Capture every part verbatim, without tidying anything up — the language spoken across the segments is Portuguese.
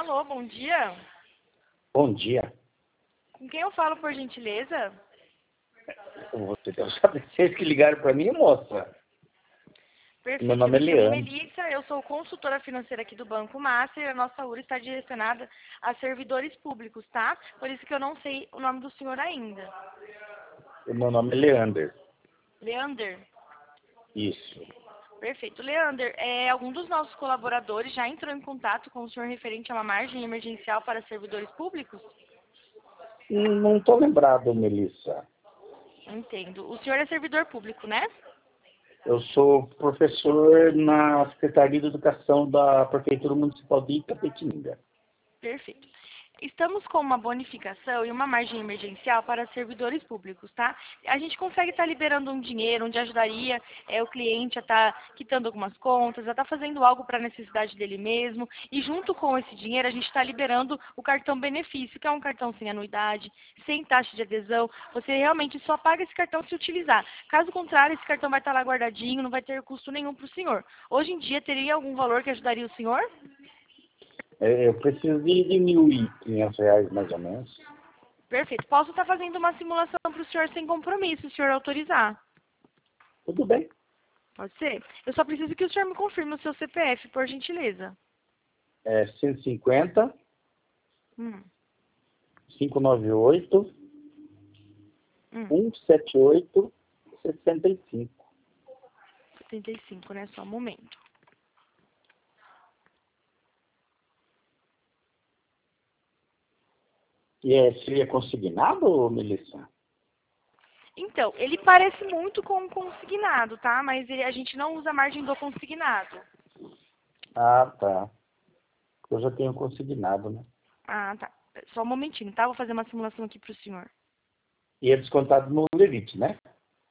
Alô, bom dia. Bom dia. Com quem eu falo, por gentileza? Você deve saber, vocês que ligaram para mim, moça. Perfeito. Meu nome é Eu me chamo Leandro. Melissa, eu sou consultora financeira aqui do Banco Master e a nossa U R está direcionada a servidores públicos, tá? Por isso que eu não sei o nome do senhor ainda. O meu nome é Leander. Leander? Isso. Perfeito. Leander, é, algum dos nossos colaboradores já entrou em contato com o senhor referente a uma margem emergencial para servidores públicos? Não estou lembrado, Melissa. Entendo. O senhor é servidor público, né? Eu sou professor na Secretaria de Educação da Prefeitura Municipal de Itapetininga. Perfeito. Estamos com uma bonificação e uma margem emergencial para servidores públicos, tá? A gente consegue estar liberando um dinheiro onde ajudaria é, o cliente a estar quitando algumas contas, a estar fazendo algo para a necessidade dele mesmo. E junto com esse dinheiro, a gente está liberando o cartão benefício, que é um cartão sem anuidade, sem taxa de adesão. Você realmente só paga esse cartão se utilizar. Caso contrário, esse cartão vai estar lá guardadinho, não vai ter custo nenhum para o senhor. Hoje em dia, teria algum valor que ajudaria o senhor? É, eu preciso de, de mil e quinhentos reais, mais ou menos. Perfeito. Posso estar fazendo uma simulação para o senhor sem compromisso, se o senhor autorizar. Tudo bem. Pode ser? Eu só preciso que o senhor me confirme o seu C P F, por gentileza. É cento e cinquenta, Hum, quinhentos e noventa e oito, hum. cento e setenta e oito, sessenta e cinco. setenta e cinco, né? Só um momento. E é, seria consignado, Melissa? Então, ele parece muito com o consignado, tá? Mas ele- a gente não usa a margem do consignado. Ah, tá. Eu já tenho consignado, né? Ah, tá. Só um momentinho, tá? Vou fazer uma simulação aqui para o senhor. E é descontado no Levite, né?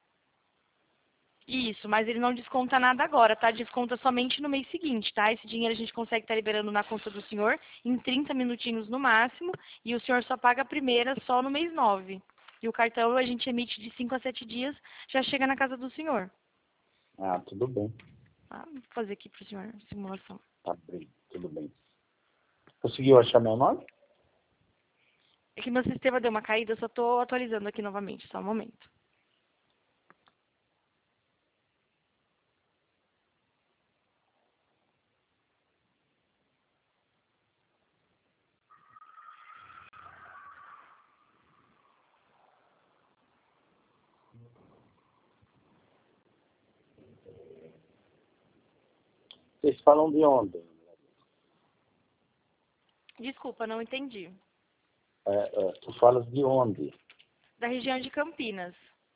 Isso, mas ele não desconta nada agora, tá? Desconta somente no mês seguinte, tá? Esse dinheiro a gente consegue estar liberando na conta do senhor em trinta minutinhos no máximo e o senhor só paga a primeira só no mês nove. E o cartão a gente emite de cinco a sete dias, já chega na casa do senhor. Ah, tudo bem. Tá? Vou fazer aqui pro senhor a simulação. Tá bem, tudo bem. Conseguiu achar meu nome? É que meu sistema deu uma caída, eu só tô atualizando aqui novamente, só um momento. Vocês falam de onde? Desculpa, não entendi. É, é, tu falas de onde? Da região de Campinas.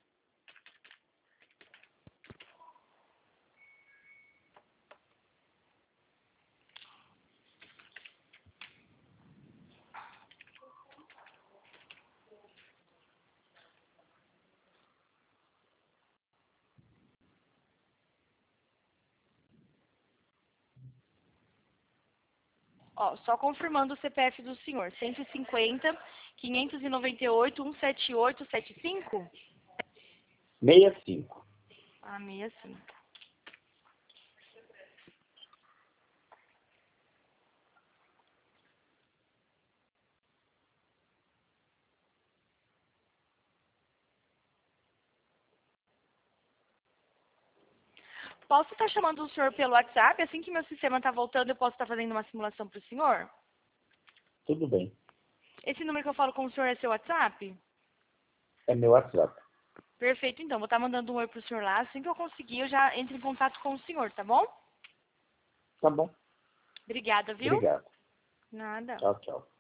Ó, só confirmando o C P F do senhor. cento e cinquenta, quinhentos e noventa e oito, cento e setenta e oito, setenta e cinco? sessenta e cinco. Ah, sessenta e cinco. Posso estar chamando o senhor pelo WhatsApp? Assim que meu sistema está voltando, eu posso estar fazendo uma simulação para o senhor? Tudo bem. Esse número que eu falo com o senhor é seu WhatsApp? É meu WhatsApp. Perfeito, então. Vou estar mandando um oi para o senhor lá. Assim que eu conseguir, eu já entro em contato com o senhor, tá bom? Tá bom. Obrigada, viu? Obrigado. Nada. Tchau, tchau.